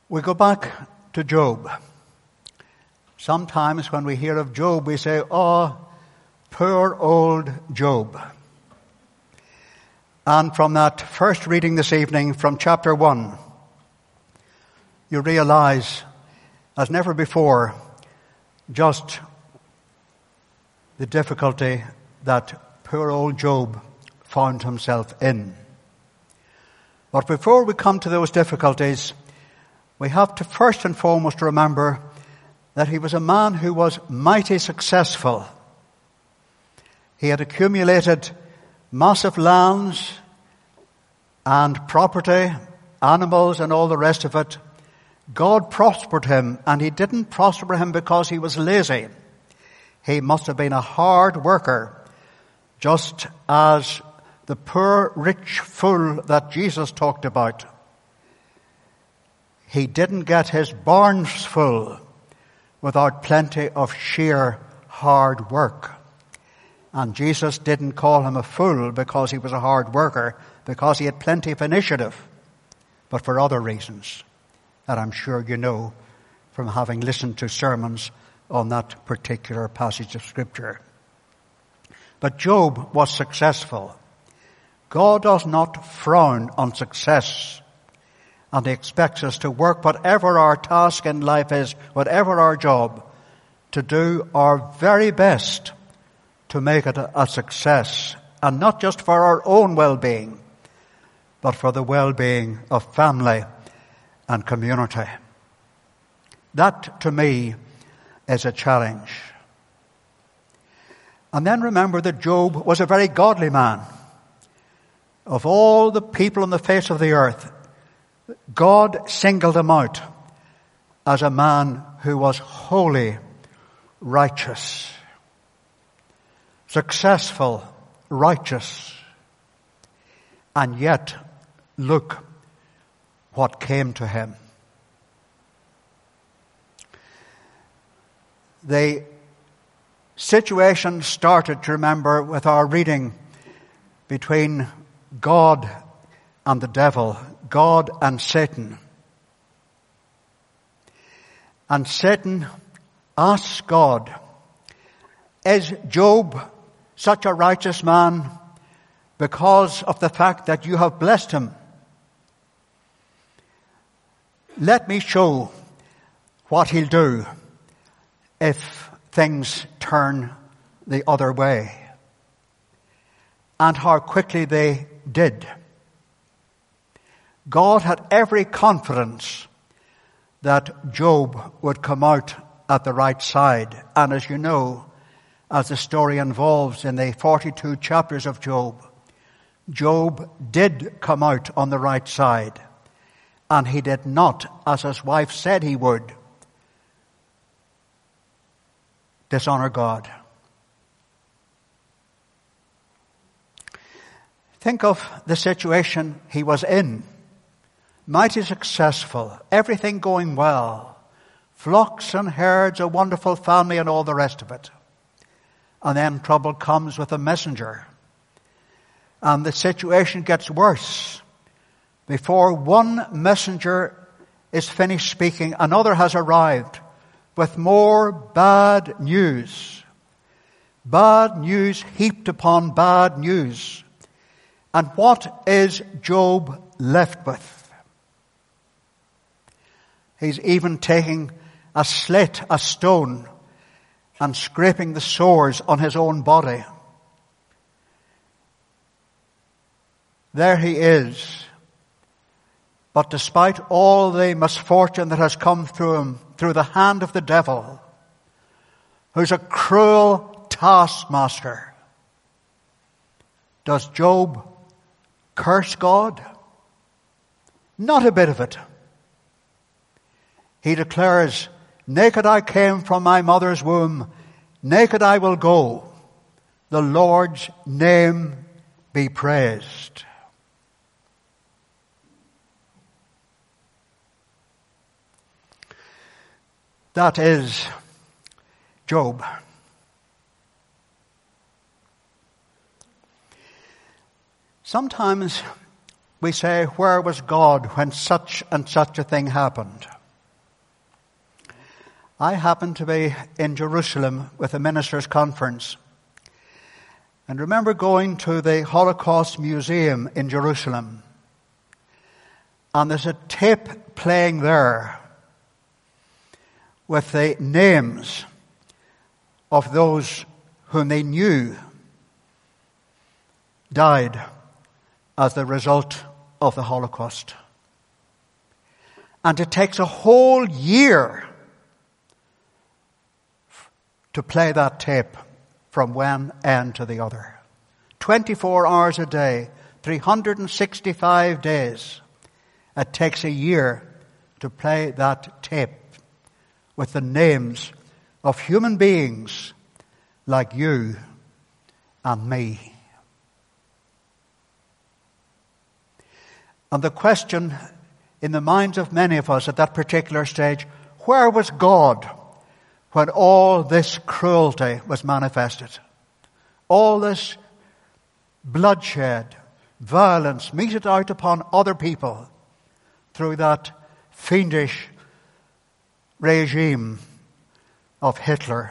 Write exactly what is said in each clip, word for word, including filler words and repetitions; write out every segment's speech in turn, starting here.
We go back to Job. Sometimes when we hear of Job, we say, oh, poor old Job. And from that first reading this evening from chapter one, you realize, as never before, just the difficulty that poor old Job found himself in. But before we come to those difficulties, we have to first and foremost remember that he was a man who was mighty successful. He had accumulated massive lands and property, animals and all the rest of it. God prospered him, and he didn't prosper him because he was lazy. He must have been a hard worker, just as the poor rich fool that Jesus talked about. He didn't get his barns full without plenty of sheer hard work. And Jesus didn't call him a fool because he was a hard worker, because he had plenty of initiative, but for other reasons that I'm sure you know from having listened to sermons on that particular passage of Scripture. But Job was successful. God does not frown on success, and he expects us to work whatever our task in life is, whatever our job, to do our very best to make it a, a success, and not just for our own well-being, but for the well-being of family and community. That, to me, is a challenge. And then remember that Job was a very godly man. Of all the people on the face of the earth, God singled him out as a man who was holy, righteous, successful, righteous. And yet, look what came to him. The situation started, to remember, with our reading between God and the devil, God and Satan. And Satan asks God, is Job such a righteous man because of the fact that you have blessed him? Let me show what he'll do if things turn the other way. And how quickly they did. God had every confidence that Job would come out at the right side. And as you know, as the story involves in the forty-two chapters of Job, Job did come out on the right side. And he did not, as his wife said he would, dishonor God. Think of the situation he was in. Mighty successful, everything going well, flocks and herds, a wonderful family and all the rest of it. And then trouble comes with a messenger. And the situation gets worse. Before one messenger is finished speaking, another has arrived with more bad news. Bad news heaped upon bad news. And what is Job left with? He's even taking a slate, a stone, and scraping the sores on his own body. There he is. But despite all the misfortune that has come through him, through the hand of the devil, who's a cruel taskmaster, does Job curse God? Not a bit of it. He declares, naked I came from my mother's womb, naked I will go. The Lord's name be praised. That is Job. Sometimes we say, where was God when such and such a thing happened? I happened to be in Jerusalem with a ministers' conference, and remember going to the Holocaust Museum in Jerusalem. And there's a tape playing there with the names of those whom they knew died as the result of the Holocaust. And it takes a whole year to play that tape from one end to the other. twenty-four hours a day, three hundred sixty-five days. It takes a year to play that tape with the names of human beings like you and me. And the question in the minds of many of us at that particular stage, where was God when all this cruelty was manifested? All this bloodshed, violence meted out upon other people through that fiendish regime of Hitler.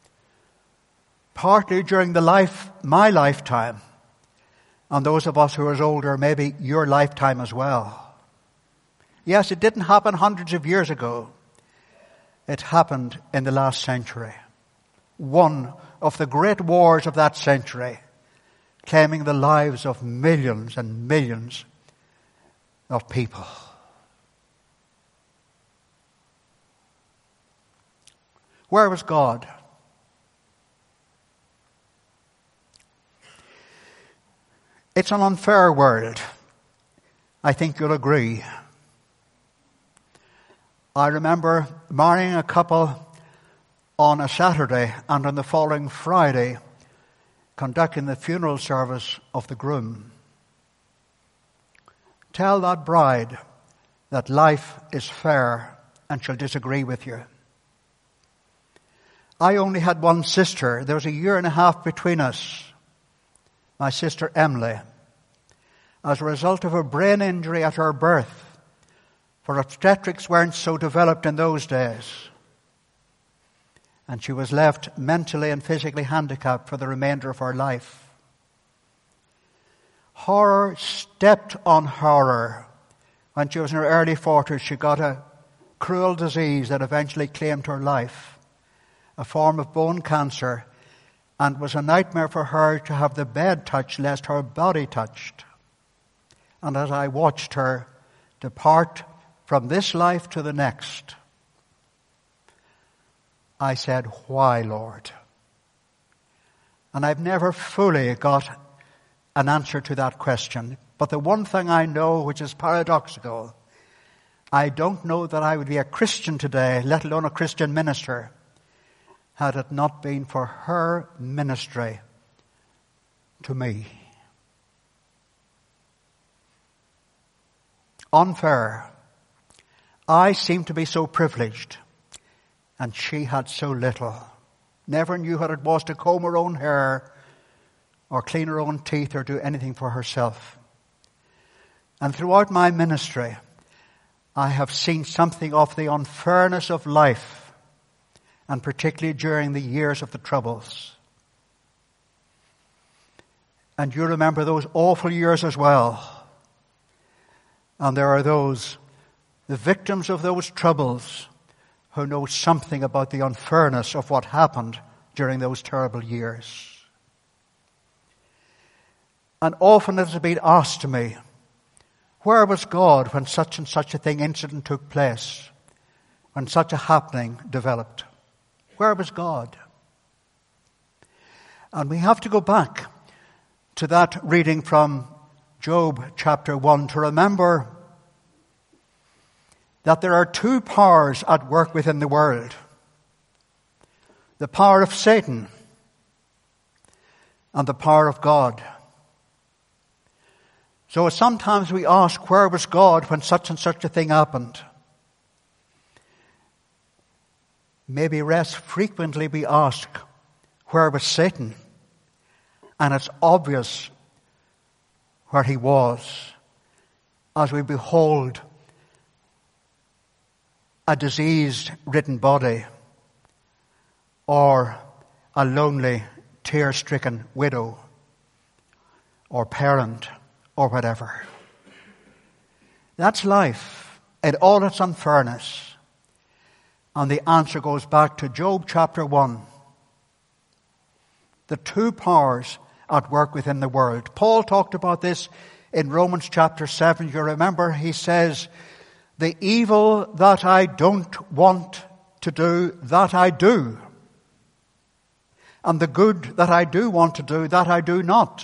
Partly during the life, my lifetime, and those of us who are older, maybe your lifetime as well. Yes, it didn't happen hundreds of years ago. It happened in the last century. One of the great wars of that century, claiming the lives of millions and millions of people. Where was God? It's an unfair world. I think you'll agree. I remember marrying a couple on a Saturday and on the following Friday conducting the funeral service of the groom. Tell that bride that life is fair and she'll disagree with you. I only had one sister. There was a year and a half between us. My sister Emily, as a result of a brain injury at her birth, for obstetrics weren't so developed in those days, and she was left mentally and physically handicapped for the remainder of her life. Horror stepped on horror. When she was in her early forties, she got a cruel disease that eventually claimed her life, a form of bone cancer, and it was a nightmare for her to have the bed touched lest her body touched. And as I watched her depart from this life to the next, I said, why, Lord? And I've never fully got an answer to that question. But the one thing I know, which is paradoxical, I don't know that I would be a Christian today, let alone a Christian minister, had it not been for her ministry to me. Unfair. I seemed to be so privileged, and she had so little. Never knew what it was to comb her own hair, or clean her own teeth, or do anything for herself. And throughout my ministry, I have seen something of the unfairness of life, and particularly during the years of the Troubles. And you remember those awful years as well. And there are those, the victims of those Troubles, who know something about the unfairness of what happened during those terrible years. And often it has been asked to me, where was God when such and such a thing, incident took place, when such a happening developed? Where was God? And we have to go back to that reading from Job chapter one to remember that there are two powers at work within the world. The power of Satan and the power of God. So sometimes we ask, where was God when such and such a thing happened? Maybe less frequently we ask, where was Satan? And it's obvious where he was as we behold a disease-ridden body or a lonely, tear-stricken widow or parent or whatever. That's life in all its unfairness. And the answer goes back to Job chapter one. The two powers at work within the world. Paul talked about this in Romans chapter seven. You remember, he says, the evil that I don't want to do, that I do. And the good that I do want to do, that I do not.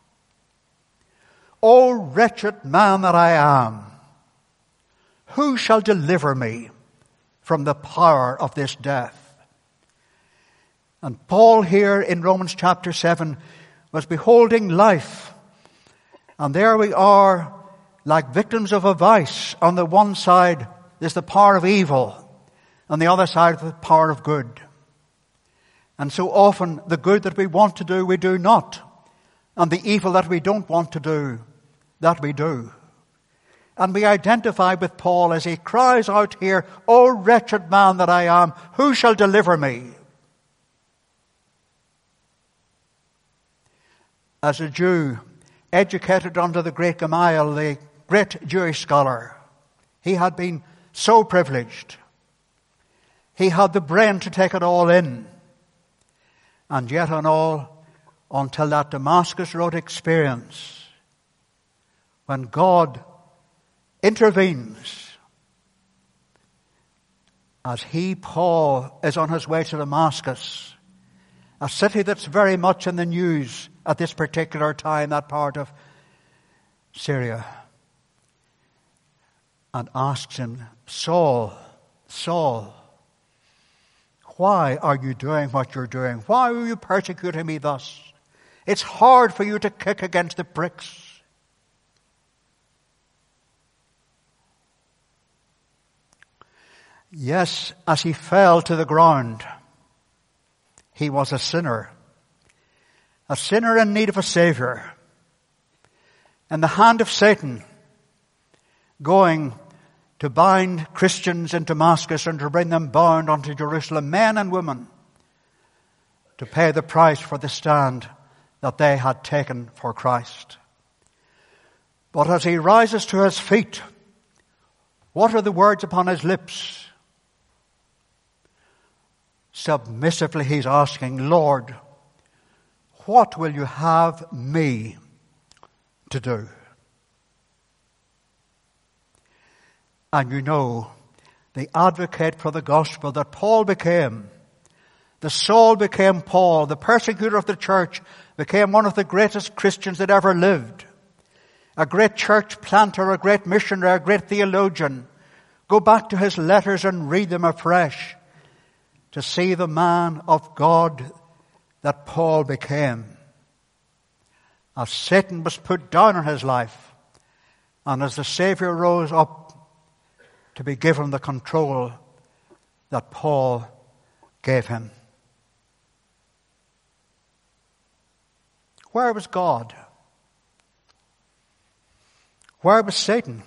O wretched man that I am, who shall deliver me from the power of this death? And Paul here in Romans chapter seven was beholding life. And there we are, like victims of a vice. On the one side, there's the power of evil. On the other side, the power of good. And so often, the good that we want to do, we do not. And the evil that we don't want to do, that we do. And we identify with Paul as he cries out here, O wretched man that I am, who shall deliver me? As a Jew, educated under the great Gamaliel, the great Jewish scholar, he had been so privileged. He had the brain to take it all in. And yet and all, until that Damascus Road experience, when God intervenes, as he, Paul, is on his way to Damascus, a city that's very much in the news at this particular time, that part of Syria, and asks him, Saul, Saul, why are you doing what you're doing? Why are you persecuting me thus? It's hard for you to kick against the pricks. Yes, as he fell to the ground, he was a sinner. A sinner in need of a Savior. In the hand of Satan, going to bind Christians in Damascus and to bring them bound unto Jerusalem, men and women, to pay the price for the stand that they had taken for Christ. But as he rises to his feet, what are the words upon his lips? Submissively he's asking, Lord, what will you have me to do? And you know, the advocate for the gospel that Paul became, the Saul became Paul, the persecutor of the church, became one of the greatest Christians that ever lived. A great church planter, a great missionary, a great theologian. Go back to his letters and read them afresh to see the man of God that Paul became. As Satan was put down in his life, and as the Savior rose up to be given the control that Paul gave him. Where was God? Where was Satan?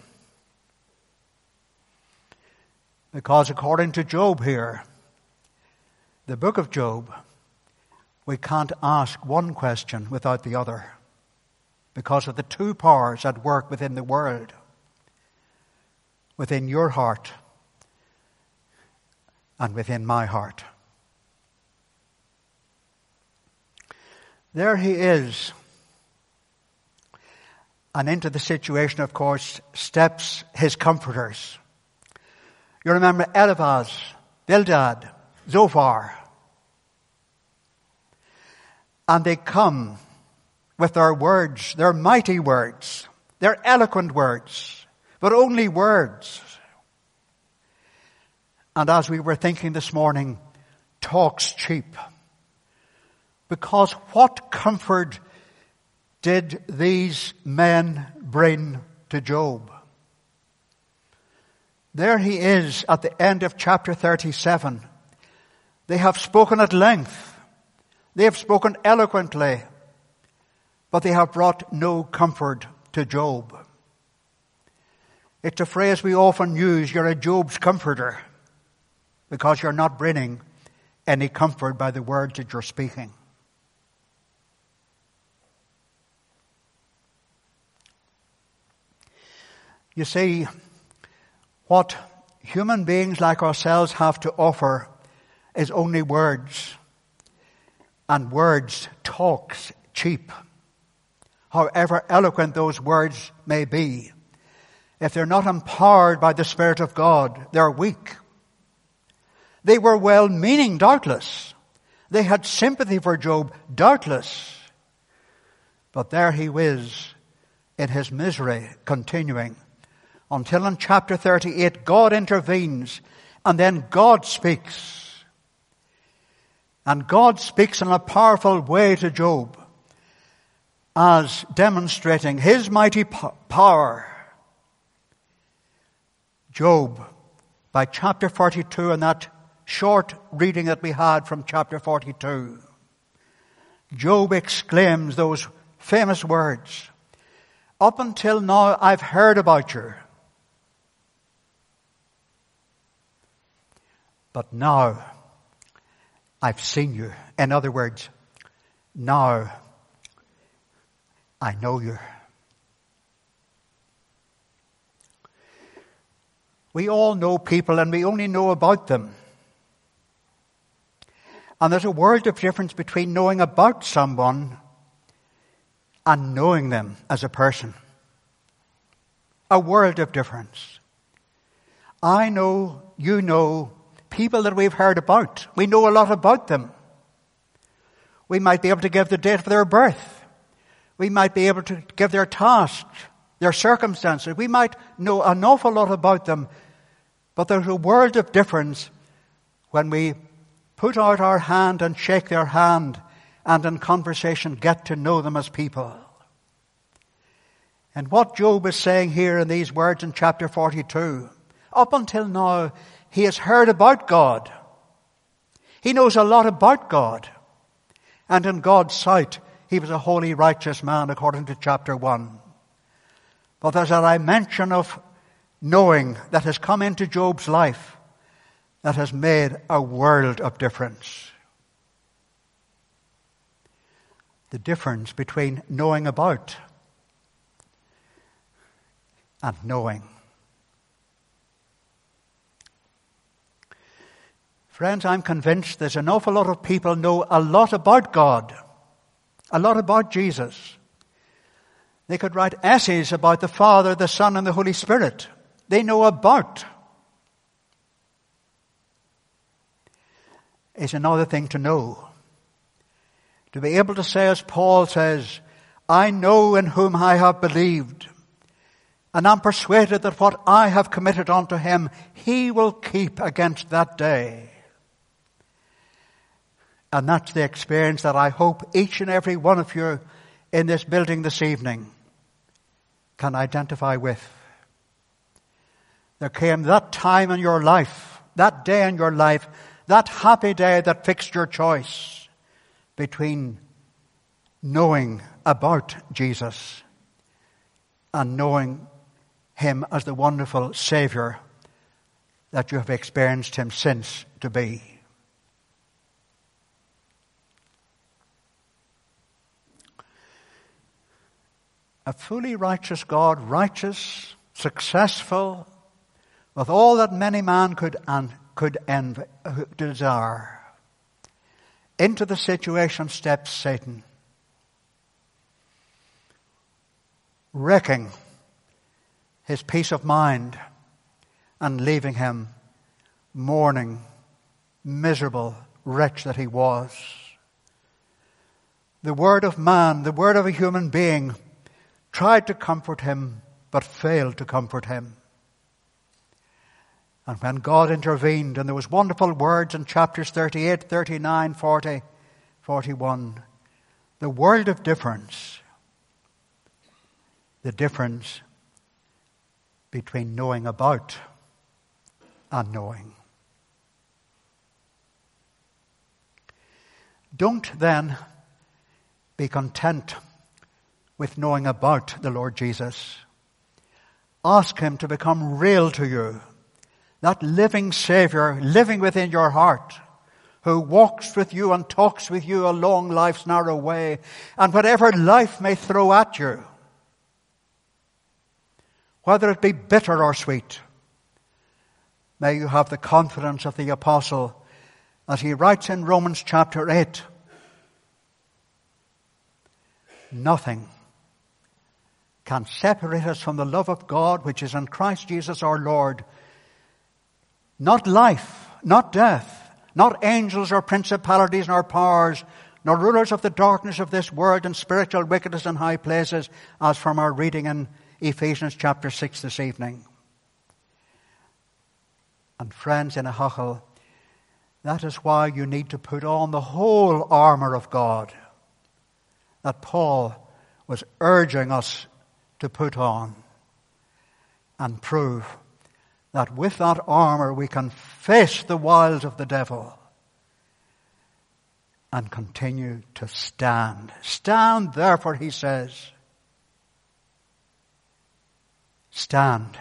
Because according to Job here, the book of Job, we can't ask one question without the other, because of the two powers at work within the world, within your heart and within my heart. There he is. And into the situation, of course, steps his comforters. You remember Eliphaz, Bildad, Zophar. And they come with their words, their mighty words, their eloquent words, but only words. And as we were thinking this morning, talk's cheap. Because what comfort did these men bring to Job? There he is at the end of chapter thirty-seven. They have spoken at length. They have spoken eloquently, but they have brought no comfort to Job. It's a phrase we often use, you're a Job's comforter, because you're not bringing any comfort by the words that you're speaking. You see, what human beings like ourselves have to offer is only words. And words talks cheap. However eloquent those words may be, if they're not empowered by the Spirit of God, they're weak. They were well-meaning, doubtless. They had sympathy for Job, doubtless. But there he is in his misery, continuing, until in chapter thirty-eight, God intervenes, and then God speaks. And God speaks in a powerful way to Job, as demonstrating his mighty power. Job, by chapter forty-two, and that short reading that we had from chapter forty-two, Job exclaims those famous words, "Up until now I've heard about you, but now I've seen you." In other words, now I know you. We all know people, and we only know about them. And there's a world of difference between knowing about someone and knowing them as a person. A world of difference. I know, you know, people that we've heard about. We know a lot about them. We might be able to give the date of their birth. We might be able to give their tasks, their circumstances. We might know an awful lot about them. But there's a world of difference when we put out our hand and shake their hand and in conversation get to know them as people. And what Job is saying here in these words in chapter forty-two, up until now, he has heard about God. He knows a lot about God. And in God's sight, he was a holy, righteous man, according to chapter one. But there's a dimension of knowing that has come into Job's life that has made a world of difference. The difference between knowing about and knowing. Friends, I'm convinced there's an awful lot of people know a lot about God, a lot about Jesus. They could write essays about the Father, the Son, and the Holy Spirit. They know about. It's another thing to know. To be able to say, as Paul says, I know in whom I have believed, and am persuaded that what I have committed unto him, he will keep against that day. And that's the experience that I hope each and every one of you in this building this evening can identify with. There came that time in your life, that day in your life, that happy day that fixed your choice between knowing about Jesus and knowing him as the wonderful Savior that you have experienced him since to be. A fully righteous God, righteous, successful, with all that many man could and could envy, desire. Into the situation steps Satan, wrecking his peace of mind and leaving him mourning, miserable wretch that he was. The word of man, the word of a human being, tried to comfort him, but failed to comfort him. And when God intervened, and there was wonderful words in chapters thirty-eight, thirty-nine, forty, forty-one, the world of difference, the difference between knowing about and knowing. Don't then be content with knowing about the Lord Jesus. Ask him to become real to you. That living Savior living within your heart, who walks with you and talks with you along life's narrow way, and whatever life may throw at you, whether it be bitter or sweet, may you have the confidence of the apostle as he writes in Romans chapter eight, nothing can separate us from the love of God which is in Christ Jesus our Lord. Not life, not death, not angels or principalities nor powers, nor rulers of the darkness of this world and spiritual wickedness in high places, as from our reading in Ephesians chapter six this evening. And friends in Ahuchel, that is why you need to put on the whole armour of God that Paul was urging us to put on, and prove that with that armour we can face the wiles of the devil and continue to stand. Stand, therefore, he says. Stand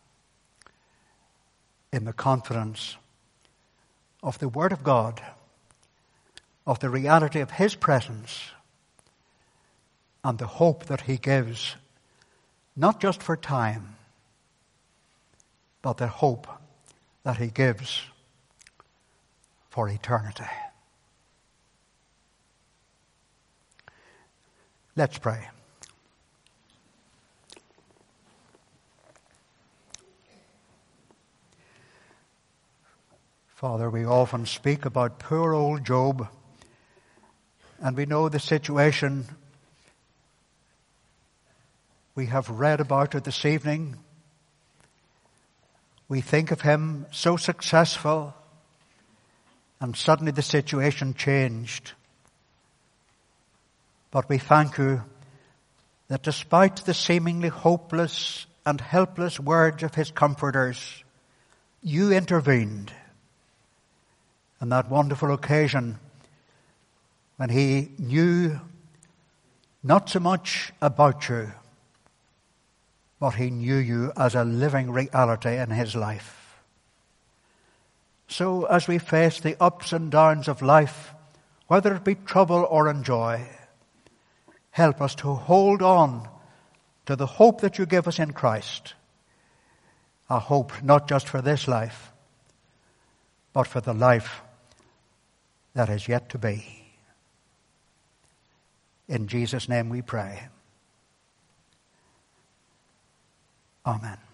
in the confidence of the Word of God, of the reality of His presence, and the hope that He gives, not just for time, but the hope that He gives for eternity. Let's pray. Father, we often speak about poor old Job, and we know the situation. We have read about it this evening. We think of him so successful, and suddenly the situation changed. But we thank you that despite the seemingly hopeless and helpless words of his comforters, you intervened on that wonderful occasion when he knew not so much about you, but he knew you as a living reality in his life. So as we face the ups and downs of life, whether it be trouble or in joy, help us to hold on to the hope that you give us in Christ. A hope not just for this life, but for the life that is yet to be. In Jesus' name we pray. Amen.